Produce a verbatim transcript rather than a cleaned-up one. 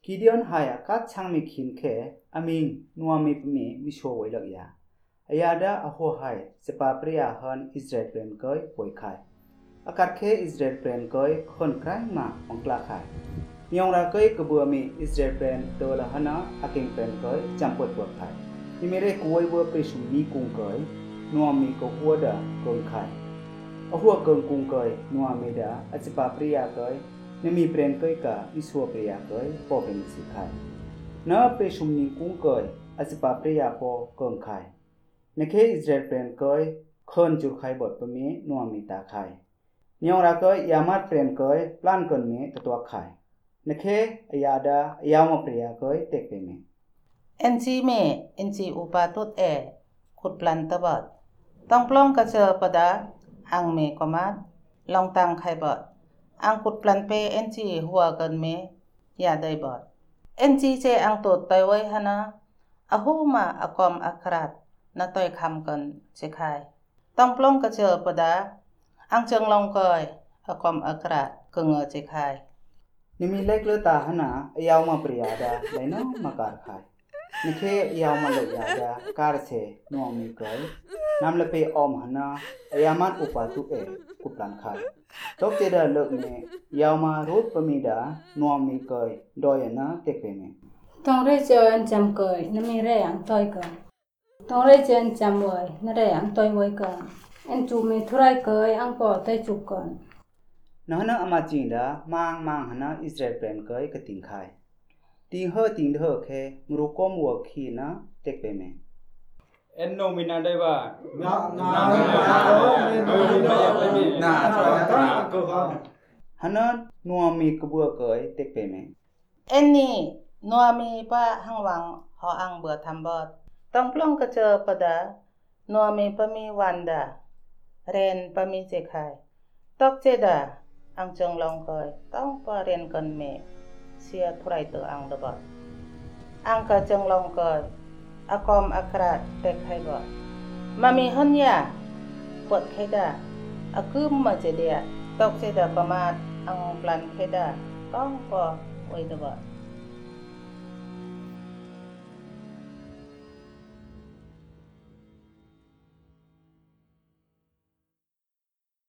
กิเดียนหายกัดช่างมีขินแค่อามิงนัวมีปมีมิโชไว้เลยยาอายาดาอโหหายสปาปริยาฮันอิสราเอลเป็นก้อยป่วยไข่อากาศเคอิสราเอลเป็นก้อยคนใครมาองกลาไข่ยองราก้อยกบัวมีอิสราเอลเป็นตัวละหนาอากิงเป็นก้อยจำปวดปวดไข่ที่ไม่ได้กวยวัวไปชุมมีกุ้งก้อยนัวมีก็หัวดาเกินไข่อหัวเกินกุ้งก้อยนัวมีดาอสปาปริยาก้อยนมีเปรนก้อยกะอิสวปริยาก้อยพอเป็นสิไข่นาไปชุมนิกุ้งก้อยอสปาปริยาพอเกินไข่ในเคอิสราเอลเป็นก้อยคนจุดไข่บดปมีนัวมีตาไข่ยองราก้อยยามัดเปรนก้อยปล้านคนมีตัวไข่ในเคอยาดายาวมาปริยาก้อยเต็กไปมีเอ็นซีเมเอ็นซีอุปาตุตเอขุดปลันตบดต้องปล้องกระเจอปดาอังเมกมาดลองตังไข่บดอังขุดปลันเปเอ็นซีหัวกันเมยาได้บดเอ็นซีเจอังตดไตไว้ฮะนะอหูมาอากอมอัคราดนาต่อยคำกันเจคายต้องปล้องกระเจอปดาอังเจิงลองกอยอากอมอัคราดกงเงเจคายนิมิเล็กเลือตาหนะยาวมาปริยาดาไหลน้องมาการไข่นเคยาวมาเลยยาดาการเสนัวมีก้อยนำเลเปออมหนะยามันอุปาตุเอกุปลันไข่ตกเจดาเลิกเมยาวมารูดปมีดานัวมีก้อยดอยนะเต็กเปเมต้องเรเจออันจำก้อยนมีเรอังต้อยกันต้องเรเจออันจำไว้นเรอังต้อยไว้กันอันจูมีทุไรก้อยอังปอต้อยจุกกันนะนะอามาจินดามางมางหนะอิสราเอลเป็นก้อยกติงไข่ติงเฮติงเฮเคมรุกอมวัวขีนะเต็กเปเมเอ็นโนมินาได้ว่านานานาโอเมโนมินานาตาก็ก็หนะนัวมีกบัวก้อยเต็กเปเมเอ็นนี่นัวมีป้าหังวังหออังเบื่อทำบอดต้องปล้องกระเจอปดานัวมีปะมีวันดาเรนปะมีเจคายตอกเจดาอังจงลองก้อยต้องปะเรนกันเมเสียทุไรตัวอังดบอดอังกะจงลองก้อยอากอมอัคราดเต็กให้บอดมามีหันยาปวดเคดาอาคืมมาเจเดียตอกเจดาประมาทอังปลันเคดาต้องปอไว้ดบอด